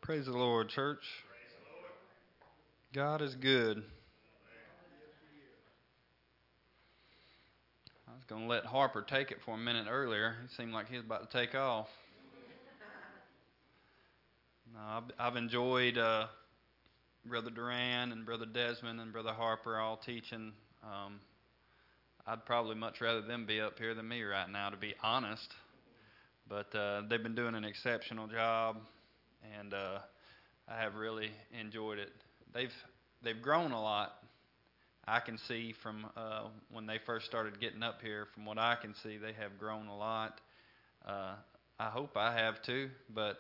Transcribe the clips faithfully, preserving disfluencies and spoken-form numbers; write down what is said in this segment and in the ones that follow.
Praise the Lord, church. God is good. I was going to let Harper take it for a minute earlier. It seemed like he was about to take off. No, I've, I've enjoyed uh, Brother Duran and Brother Desmond and Brother Harper all teaching. Um, I'd probably much rather them be up here than me right now, to be honest. But uh, they've been doing an exceptional job, and uh, I have really enjoyed it. They've they've grown a lot. I can see from uh, when they first started getting up here, from what I can see, they have grown a lot. Uh, I hope I have too, but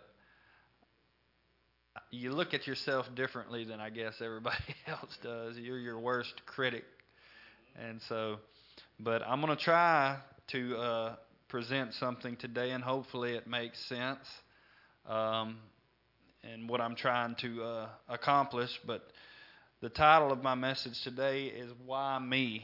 you look at yourself differently than I guess everybody else does. You're your worst critic. And so, but I'm going to try to uh, present something today, and hopefully it makes sense. Um, and what I'm trying to uh, accomplish, but the title of my message today is Why Me?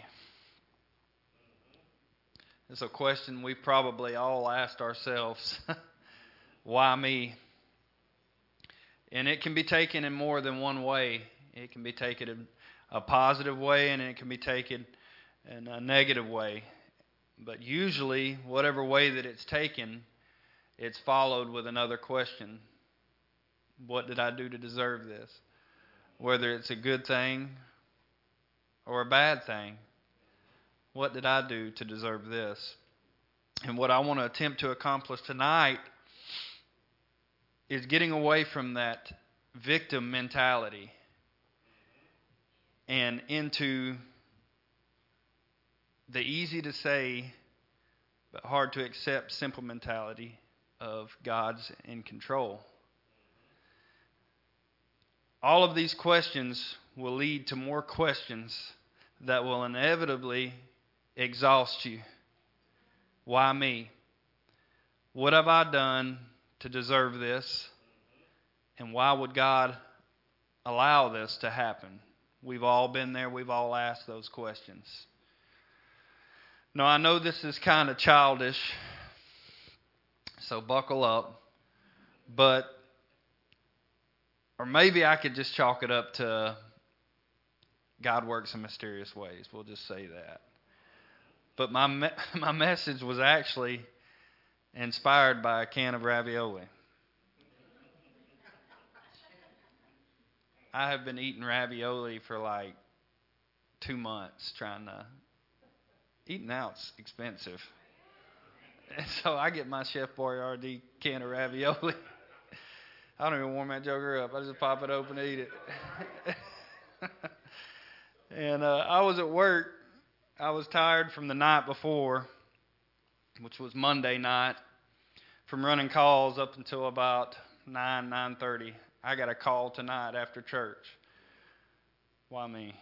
It's a question we've probably all asked ourselves. Why me? And it can be taken in more than one way. It can be taken in a positive way, and it can be taken in a negative way. But usually, whatever way that it's taken, it's followed with another question. What did I do to deserve this? Whether it's a good thing or a bad thing. What did I do to deserve this? And what I want to attempt to accomplish tonight is getting away from that victim mentality and into the easy to say but hard to accept simple mentality of God's in control. All of these questions will lead to more questions that will inevitably exhaust you. Why me? What have I done to deserve this? And why would God allow this to happen? We've all been there. We've all asked those questions. Now, I know this is kind of childish, so buckle up. But Or maybe I could just chalk it up to God works in mysterious ways. We'll just say that. But my me- my message was actually inspired by a can of ravioli. I have been eating ravioli for like two months trying to... Eating out's expensive. And so I get my Chef Boyardee can of ravioli. I don't even warm that joker up. I just pop it open and eat it. and uh, I was at work. I was tired from the night before, which was Monday night, from running calls up until about nine, nine thirty. I got a call tonight after church. Why me?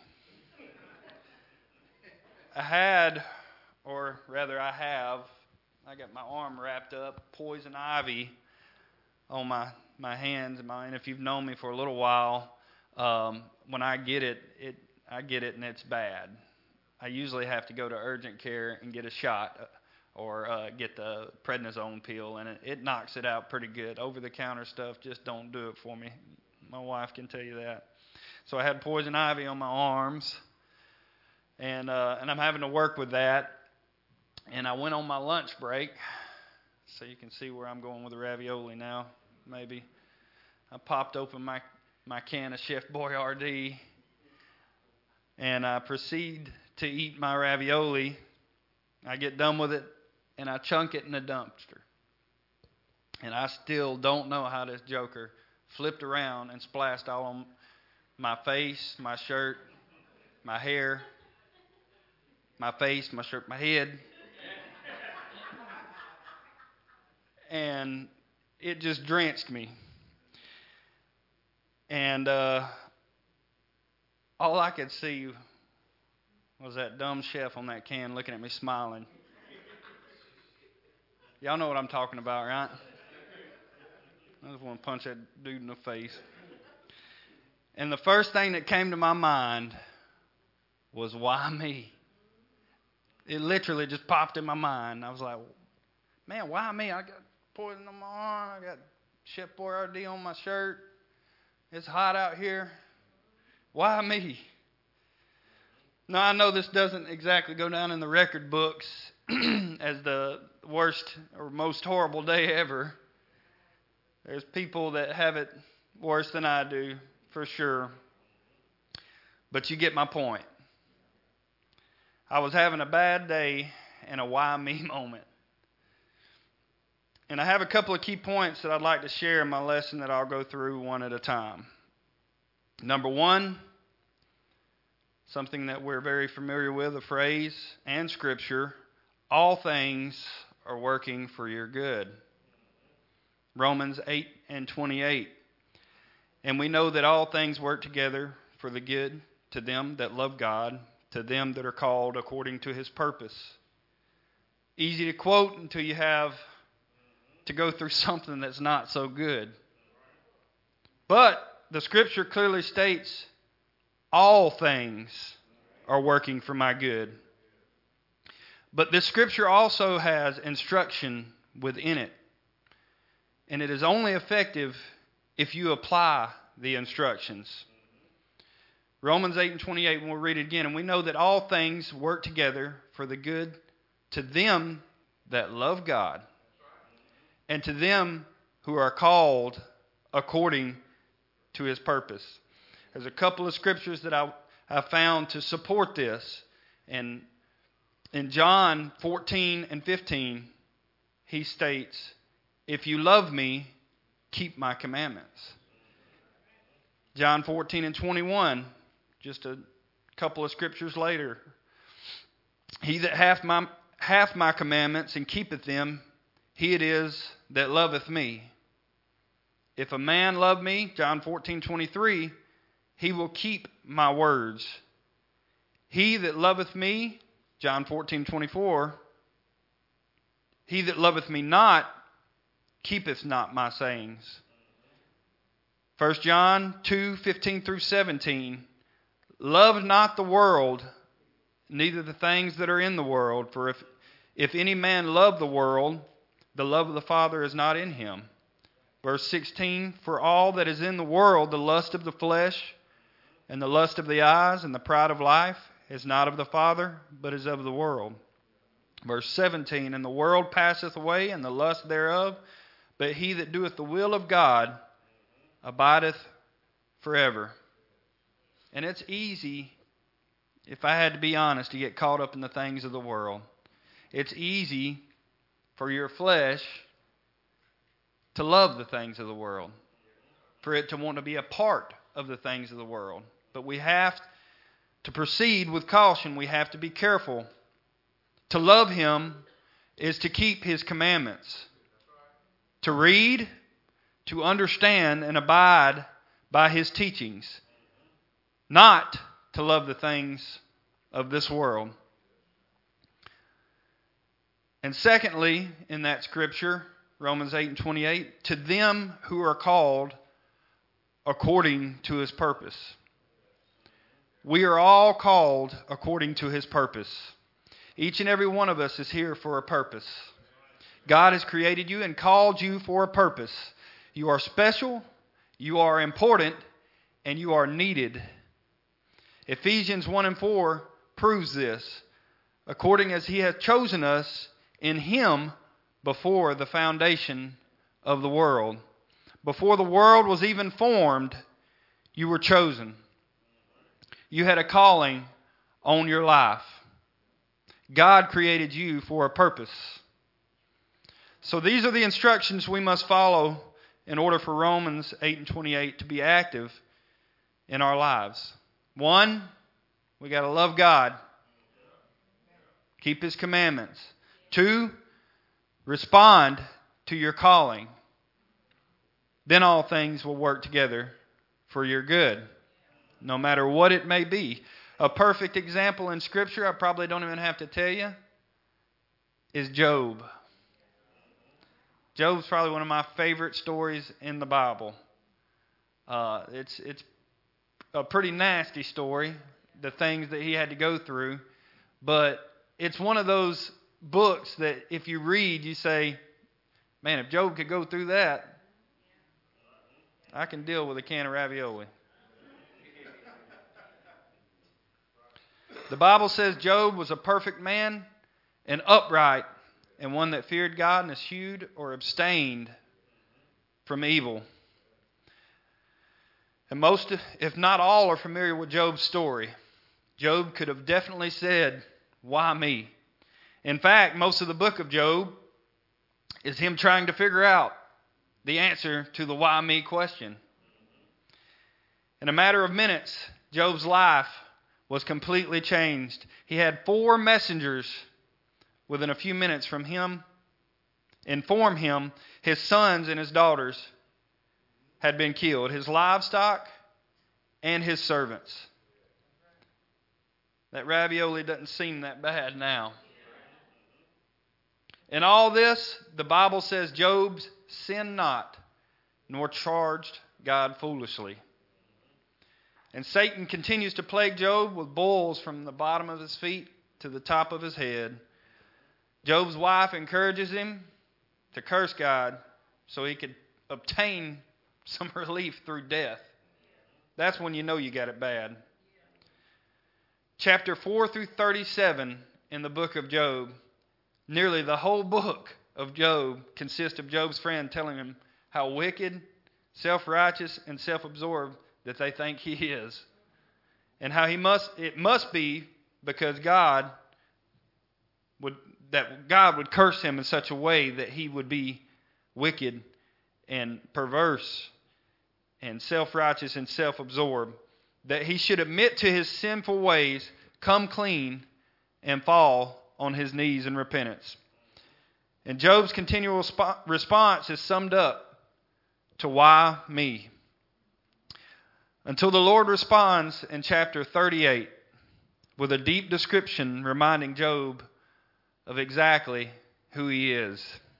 I had, or rather I have, I got my arm wrapped up, poison ivy on my my hands and my, and if you've known me for a little while, um, when I get it, it I get it and it's bad. I usually have to go to urgent care and get a shot or uh, get the prednisone pill, and it, it knocks it out pretty good. Over-the-counter stuff just don't do it for me. My wife can tell you that. So I had poison ivy on my arms, and uh, and I'm having to work with that. And I went on my lunch break, so you can see where I'm going with the ravioli now. Maybe I popped open my, my can of Chef Boyardee, and I proceed to eat my ravioli. I get done with it, and I chunk it in the dumpster. And I still don't know how this joker flipped around and splashed all on my face, my shirt, my hair, my face, my shirt, my head. And it just drenched me. And uh, all I could see was that dumb chef on that can looking at me smiling. Y'all know what I'm talking about, right? I just want to punch that dude in the face. And the first thing that came to my mind was, why me? It literally just popped in my mind. I was like, man, why me? I got poison on my arm. I got Chef Boyardee on my shirt. It's hot out here. Why me? Now, I know this doesn't exactly go down in the record books as the worst or most horrible day ever. There's people that have it worse than I do, for sure. But you get my point. I was having a bad day and a why me moment. And I have a couple of key points that I'd like to share in my lesson that I'll go through one at a time. Number one, something that we're very familiar with, a phrase and scripture, all things are working for your good. Romans eight and twenty-eight. And we know that all things work together for the good to them that love God, to them that are called according to his purpose. Easy to quote until you have to go through something that's not so good. But the scripture clearly states all things are working for my good. But this scripture also has instruction within it. And it is only effective if you apply the instructions. Romans eight and twenty-eight, and we'll read it again. And we know that all things work together for the good to them that love God, and to them who are called according to his purpose. There's a couple of scriptures that I, I found to support this. And in John fourteen and fifteen, he states, if you love me, keep my commandments. John fourteen and twenty-one, just a couple of scriptures later. He that hath my, hath my commandments and keepeth them, he it is that loveth me. If a man love me, John fourteen twenty-three, he will keep my words. He that loveth me, John fourteen twenty-four, he that loveth me not, keepeth not my sayings. First John two fifteen through seventeen, love not the world, neither the things that are in the world. For if, if any man love the world, the love of the Father is not in him. Verse sixteen, for all that is in the world, the lust of the flesh, and the lust of the eyes, and the pride of life, is not of the Father, but is of the world. Verse seventeen, and the world passeth away, and the lust thereof, but he that doeth the will of God abideth forever. And it's easy, if I had to be honest, to get caught up in the things of the world. It's easy for your flesh to love the things of the world, for it to want to be a part of the things of the world. But we have to proceed with caution. We have to be careful. To love him is to keep his commandments, to read, to understand, and abide by his teachings, not to love the things of this world. And secondly, in that scripture, Romans eight and twenty-eight, to them who are called according to his purpose. We are all called according to his purpose. Each and every one of us is here for a purpose. God has created you and called you for a purpose. You are special, you are important, and you are needed. Ephesians one and four proves this. According as he hath chosen us in him before the foundation of the world. Before the world was even formed, you were chosen. You had a calling on your life. God created you for a purpose. So these are the instructions we must follow in order for Romans eight and twenty-eight to be active in our lives. One, we got to love God. Keep his commandments. Two, respond to your calling. Then all things will work together for your good, no matter what it may be. A perfect example in Scripture, I probably don't even have to tell you, is Job. Job's probably one of my favorite stories in the Bible. Uh, it's it's a pretty nasty story, the things that he had to go through, but it's one of those books that if you read, you say, man, if Job could go through that, I can deal with a can of ravioli. The Bible says Job was a perfect man and upright, and one that feared God and eschewed or abstained from evil. And most, if not all, are familiar with Job's story. Job could have definitely said, "Why me?" In fact, most of the book of Job is him trying to figure out the answer to the why me question. In a matter of minutes, Job's life was completely changed. He had four messengers within a few minutes from him inform him his sons and his daughters had been killed, his livestock and his servants. That ravioli doesn't seem that bad now. In all this, the Bible says Job sinned not, nor charged God foolishly. And Satan continues to plague Job with boils from the bottom of his feet to the top of his head. Job's wife encourages him to curse God so he could obtain some relief through death. That's when you know you got it bad. Chapter four through thirty-seven in the book of Job, nearly the whole book of Job consists of Job's friend telling him how wicked, self-righteous, and self-absorbed that they think he is. And how he must it must be because God would that God would curse him in such a way that he would be wicked and perverse and self-righteous and self-absorbed, that he should admit to his sinful ways, come clean, and fall on his knees in repentance. And Job's continual sp- response is summed up to why me? Until the Lord responds in chapter thirty-eight with a deep description reminding Job of exactly who he is.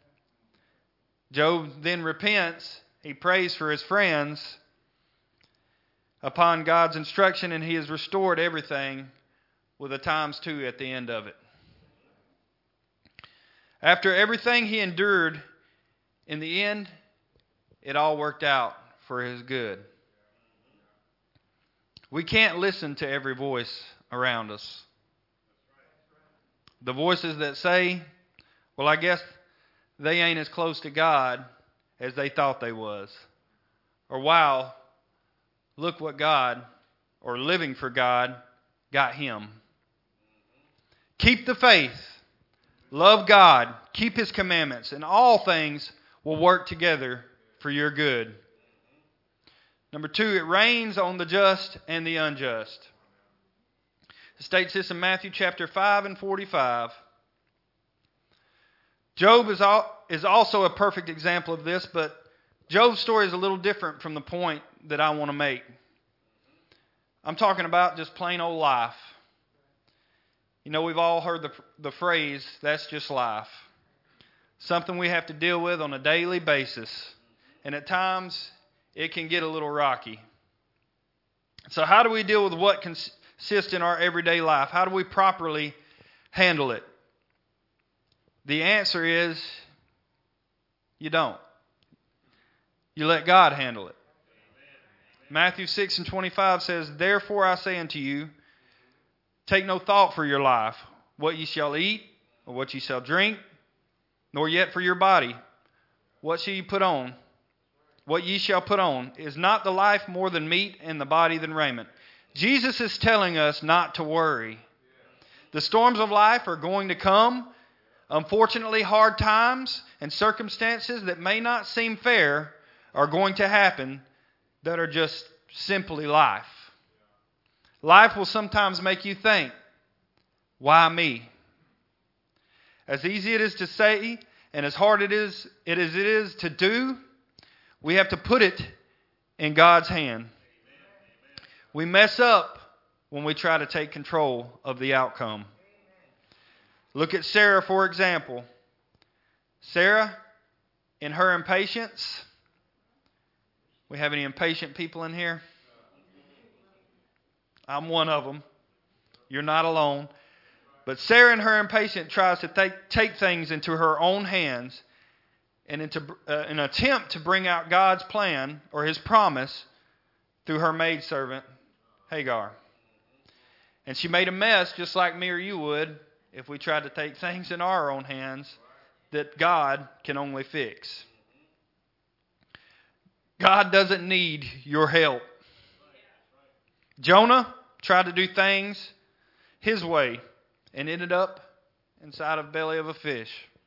Job then repents. He prays for his friends upon God's instruction, and he has restored everything with a times two at the end of it. After everything he endured, in the end, it all worked out for his good. We can't listen to every voice around us. The voices that say, well, I guess they ain't as close to God as they thought they was. Or, wow, look what God, or living for God, got him. Keep the faith. Love God. Keep His commandments. And all things will work together for your good. Number two, it rains on the just and the unjust. It states this in Matthew chapter five and forty-five. Job is, all, is also a perfect example of this, but Job's story is a little different from the point that I want to make. I'm talking about just plain old life. You know, we've all heard the, the phrase, that's just life. Something we have to deal with on a daily basis. And at times, it can get a little rocky. So how do we deal with what consists in our everyday life? How do we properly handle it? The answer is, you don't. You let God handle it. Matthew six and twenty-five says, therefore I say unto you, take no thought for your life, what ye shall eat, or what ye shall drink, nor yet for your body, what shall ye put on? What ye shall put on. Is not the life more than meat, and the body than raiment? Jesus is telling us not to worry. The storms of life are going to come. Unfortunately, hard times and circumstances that may not seem fair are going to happen that are just simply life. Life will sometimes make you think, why me? As easy it is to say and as hard it is, it is, it is to do, we have to put it in God's hand. We mess up when we try to take control of the outcome. Look at Sarah, for example. Sarah, in her impatience, we have any impatient people in here? I'm one of them. You're not alone. But Sarah, in her impatience, tries to take, take things into her own hands and into uh, an attempt to bring out God's plan or His promise through her maidservant, Hagar. And she made a mess just like me or you would if we tried to take things in our own hands that God can only fix. God doesn't need your help. Jonah tried to do things his way and ended up inside of the belly of a fish.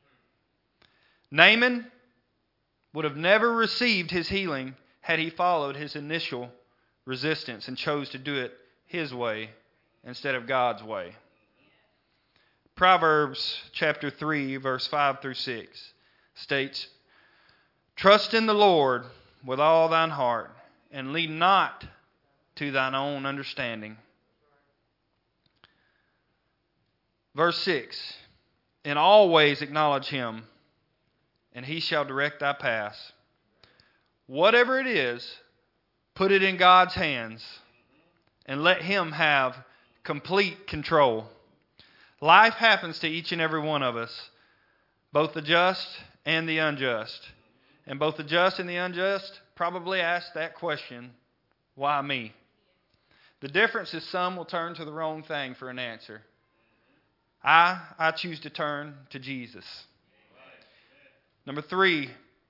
Naaman would have never received his healing had he followed his initial resistance and chose to do it his way instead of God's way. Proverbs chapter three, verse five through six states, "Trust in the Lord with all thine heart, and lean not to thine own understanding." Verse six, "In all ways acknowledge him, and he shall direct thy paths." Whatever it is, put it in God's hands and let him have complete control. Life happens to each and every one of us, both the just and the unjust. And both the just and the unjust probably ask that question, why me? The difference is some will turn to the wrong thing for an answer. I, I choose to turn to Jesus. Number three,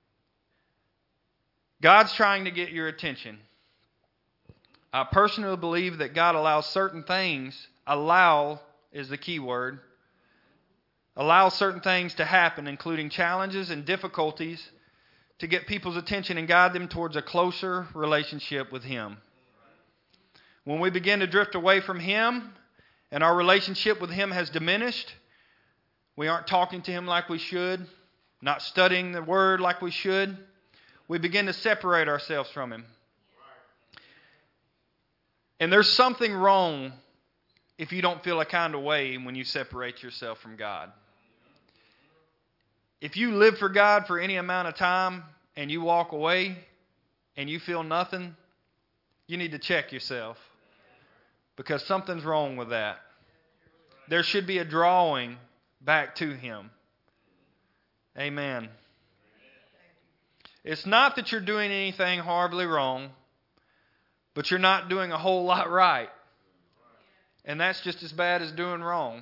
God's trying to get your attention. I personally believe that God allows certain things, allow is the key word, allows certain things to happen, including challenges and difficulties, to get people's attention and guide them towards a closer relationship with Him. When we begin to drift away from Him and our relationship with Him has diminished, we aren't talking to Him like we should, not studying the Word like we should, we begin to separate ourselves from Him. And there's something wrong if you don't feel a kind of way when you separate yourself from God. If you live for God for any amount of time and you walk away and you feel nothing, you need to check yourself, because something's wrong with that. There should be a drawing back to Him. Amen. It's not that you're doing anything horribly wrong, but you're not doing a whole lot right. And that's just as bad as doing wrong.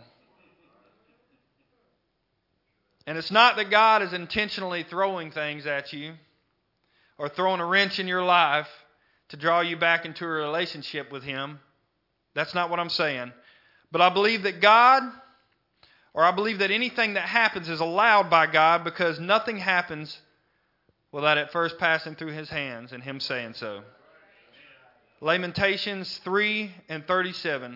And it's not that God is intentionally throwing things at you or throwing a wrench in your life to draw you back into a relationship with Him. That's not what I'm saying. But I believe that God, or I believe that anything that happens is allowed by God, because nothing happens without it first passing through His hands and Him saying so. Lamentations three and thirty-seven.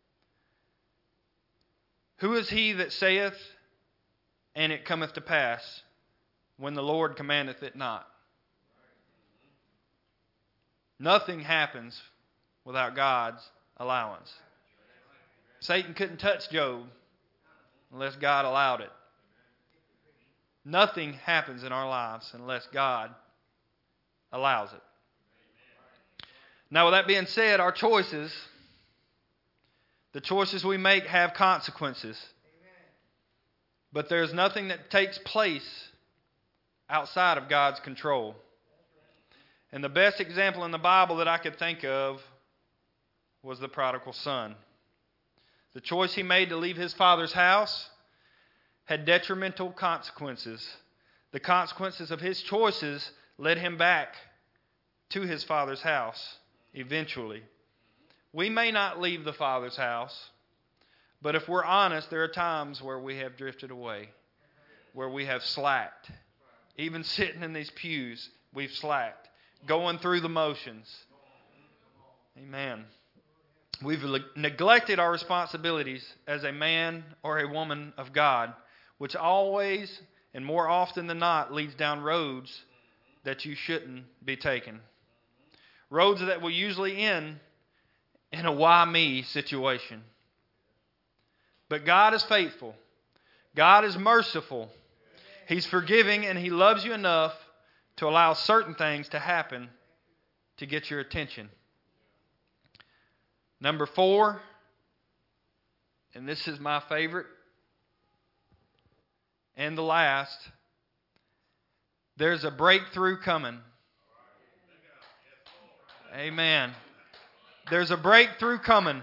"Who is he that saith, and it cometh to pass, when the Lord commandeth it not?" Nothing happens without God's allowance. Satan couldn't touch Job unless God allowed it. Nothing happens in our lives unless God allows it. Now, with that being said, our choices, the choices we make have consequences. But there's nothing that takes place outside of God's control. And the best example in the Bible that I could think of was the prodigal son. The choice he made to leave his father's house had detrimental consequences. The consequences of his choices led him back to his father's house eventually. We may not leave the Father's house, but if we're honest, there are times where we have drifted away, where we have slacked. Even sitting in these pews, we've slacked, going through the motions. Amen. We've neglected our responsibilities as a man or a woman of God, which always and more often than not leads down roads that you shouldn't be taking. Roads that will usually end in a why me situation. But God is faithful. God is merciful. He's forgiving, and He loves you enough to allow certain things to happen to get your attention. Number four, and this is my favorite and the last, There's a breakthrough coming. Amen. There's a breakthrough coming.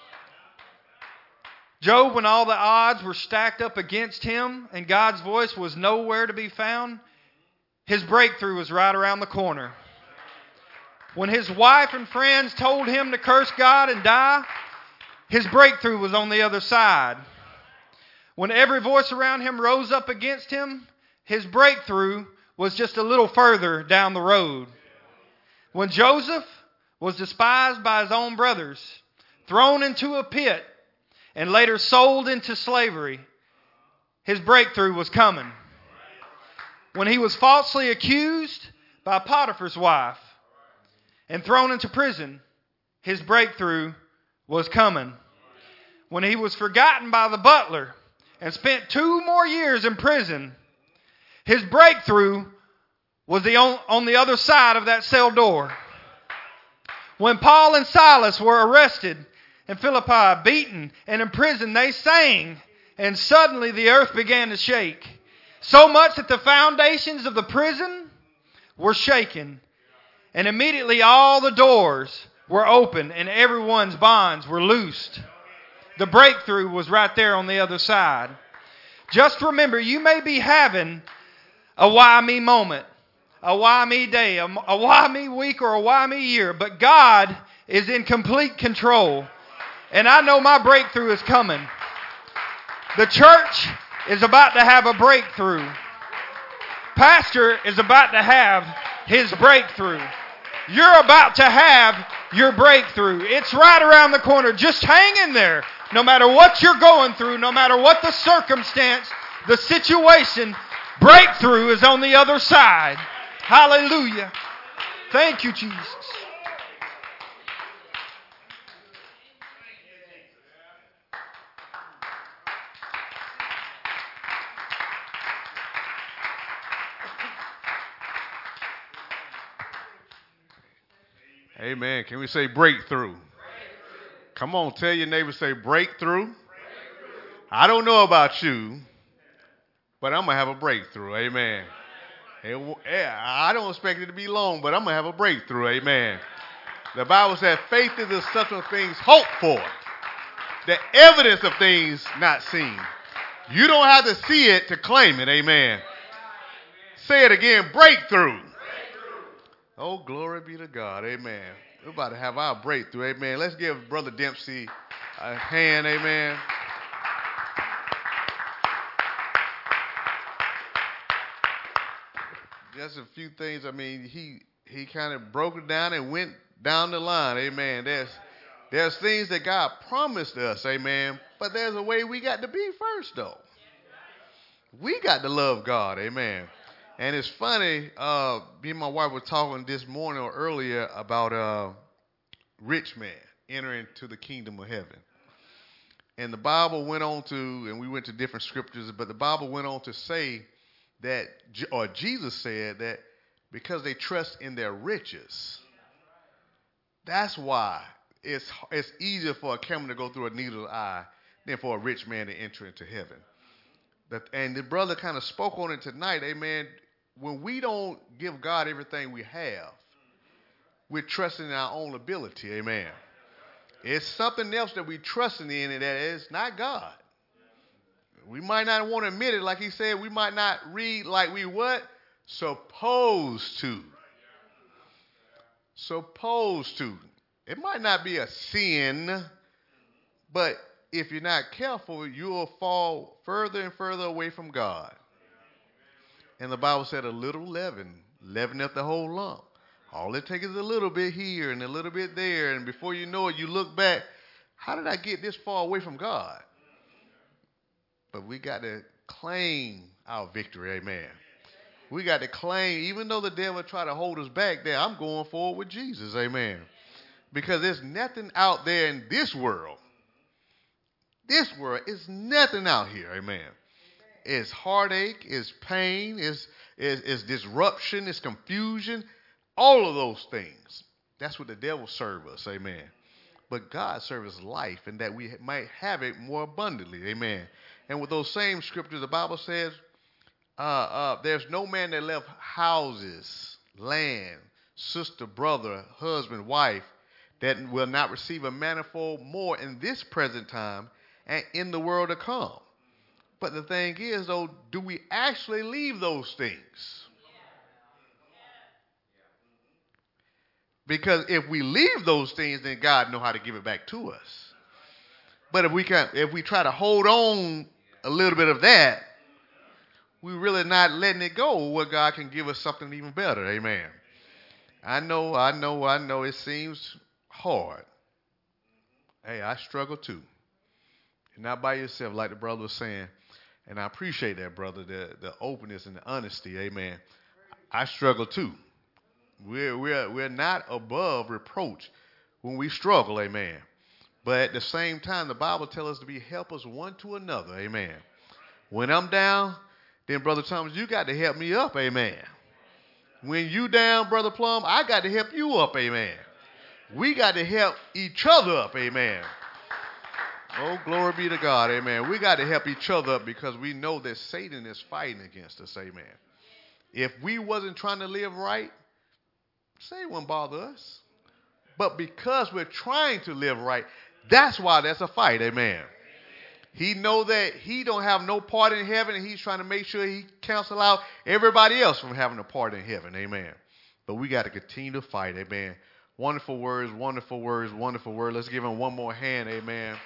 Job, when all the odds were stacked up against him and God's voice was nowhere to be found, his breakthrough was right around the corner. When his wife and friends told him to curse God and die, his breakthrough was on the other side. When every voice around him rose up against him, his breakthrough was just a little further down the road. When Joseph was despised by his own brothers, thrown into a pit, and later sold into slavery, his breakthrough was coming. When he was falsely accused by Potiphar's wife and thrown into prison, his breakthrough was coming. When he was forgotten by the butler and spent two more years in prison, his breakthrough was the on, on the other side of that cell door. When Paul and Silas were arrested in Philippi, beaten and imprisoned, they sang, and suddenly the earth began to shake. So much that the foundations of the prison were shaken. And immediately all the doors were open and everyone's bonds were loosed. The breakthrough was right there on the other side. Just remember, you may be having a why me moment, a why me day, a, a why me week, or a why me year, but God is in complete control. And I know my breakthrough is coming. The church is about to have a breakthrough. Pastor is about to have his breakthrough. You're about to have your breakthrough. It's right around the corner. Just hang in there. No matter what you're going through, no matter what the circumstance, the situation, breakthrough is on the other side. Hallelujah. Thank you, Jesus. Amen. Can we say breakthrough? Breakthrough. Come on, tell your neighbor, say breakthrough. Breakthrough. I don't know about you, but I'm going to have a breakthrough. Amen. It, yeah, I don't expect it to be long, but I'm going to have a breakthrough. Amen. The Bible says faith is the substance of things hoped for, the evidence of things not seen. You don't have to see it to claim it. Amen. Say it again, breakthrough. Oh, glory be to God. Amen. We're about to have our breakthrough. Amen. Let's give Brother Dempsey a hand. Amen. Just a few things. I mean, he he kind of broke it down and went down the line. Amen. There's there's things that God promised us. Amen. But there's a way we got to be first, though. We got to love God. Amen. And it's funny, uh, me and my wife were talking this morning or earlier about a uh, rich man entering to the kingdom of heaven. And the Bible went on to, and we went to different scriptures, but the Bible went on to say that, or Jesus said that because they trust in their riches, that's why it's, it's easier for a camel to go through a needle's eye than for a rich man to enter into heaven. That, and the brother kind of spoke on it tonight, amen. When we don't give God everything we have, we're trusting in our own ability, amen. It's something else that we're trusting in, and that is not God. We might not want to admit it, like he said, we might not read like we what? Supposed to. Supposed to. It might not be a sin, but if you're not careful, you'll fall further and further away from God. And the Bible said a little leaven, leaveneth the whole lump. All it takes is a little bit here and a little bit there. And before you know it, you look back, how did I get this far away from God? But we got to claim our victory, amen. We got to claim, even though the devil try to hold us back there, I'm going forward with Jesus, amen. Because there's nothing out there in this world. This world is nothing out here, amen. It's heartache, it's pain, it's, it's, it's disruption, it's confusion, all of those things. That's what the devil serves us, amen. But God serves us life, and that we might have it more abundantly, amen. And with those same scriptures, the Bible says, Uh, uh, there's no man that left houses, land, sister, brother, husband, wife, that will not receive a manifold more in this present time and in the world to come. But the thing is, though, do we actually leave those things? Because if we leave those things, then God know how to give it back to us. But if we can, if we try to hold on a little bit of that, we're really not letting it go where God can give us something even better. Amen. I know, I know, I know it seems hard. Hey, I struggle too. You're not by yourself, like the brother was saying. And I appreciate that, brother, the, the openness and the honesty. Amen. I struggle too. We're, we're, we're not above reproach when we struggle. Amen. But at the same time, the Bible tells us to be helpers one to another. Amen. When I'm down, then, Brother Thomas, you got to help me up. Amen. When you down, Brother Plum, I got to help you up. Amen. We got to help each other up. Amen. Oh, glory be to God. Amen. We got to help each other up because we know that Satan is fighting against us. Amen. If we wasn't trying to live right, Satan wouldn't bother us. But because we're trying to live right, that's why there's a fight. Amen. He know that he don't have no part in heaven, and he's trying to make sure he cancel out everybody else from having a part in heaven. Amen. But we got to continue to fight. Amen. Wonderful words, wonderful words, wonderful words. Let's give him one more hand. Amen.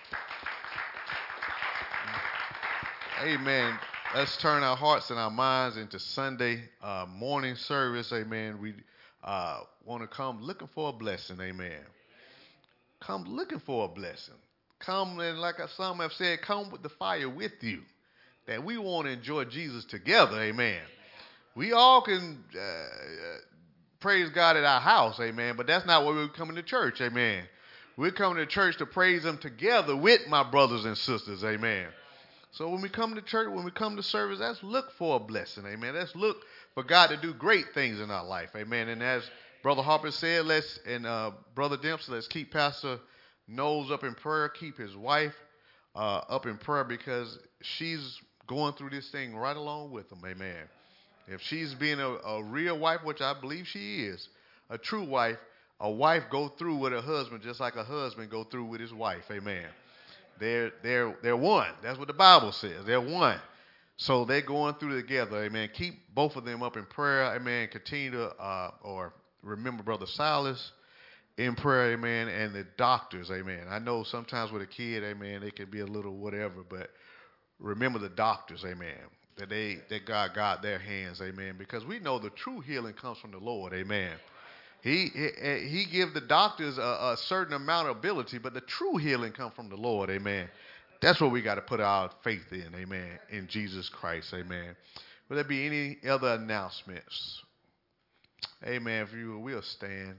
Amen. Let's turn our hearts and our minds into Sunday uh, morning service. Amen. We uh, want to come looking for a blessing. Amen. Come looking for a blessing. Come, and like some have said, come with the fire with you. That we want to enjoy Jesus together. Amen. We all can uh, praise God at our house. Amen. But that's not why we're coming to church. Amen. We're coming to church to praise him together with my brothers and sisters. Amen. So when we come to church, when we come to service, let's look for a blessing. Amen. Let's look for God to do great things in our life. Amen. And as Brother Harper said, let's, and uh, Brother Dempsey, let's keep Pastor Knowles up in prayer. Keep his wife uh, up in prayer because she's going through this thing right along with him. Amen. If she's being a, a real wife, which I believe she is, a true wife, a wife go through with her husband just like a husband go through with his wife. Amen. They're, they're, they're one. That's what the Bible says. They're one. So they're going through together. Amen. Keep both of them up in prayer. Amen. Continue to, uh, or remember Brother Silas in prayer. Amen. And the doctors. Amen. I know sometimes with a kid, amen, they can be a little whatever, but remember the doctors. Amen. That they, that God got their hands. Amen. Because we know the true healing comes from the Lord. Amen. He he, he gives the doctors a, a certain amount of ability, but the true healing comes from the Lord. Amen. That's what we got to put our faith in. Amen. In Jesus Christ. Amen. Will there be any other announcements? Amen. If you will stand.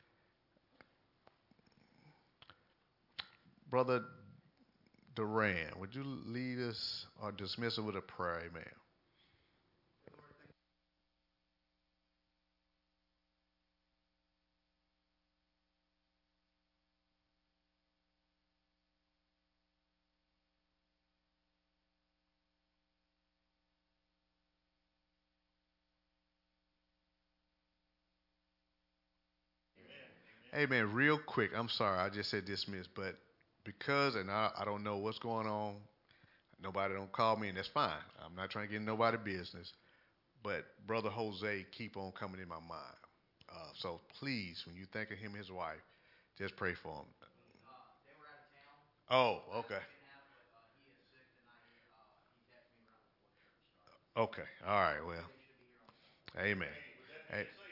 Brother Duran, would you lead us or dismiss it with a prayer? Amen. Amen. Real quick, I'm sorry, I just said dismiss, but because, and I, I don't know what's going on, nobody don't call me, and that's fine. I'm not trying to get in nobody's business, but Brother Jose keep on coming in my mind. Uh, so please, when you think of him and his wife, just pray for him. Oh, okay. Okay. All right. Well, amen. Hey,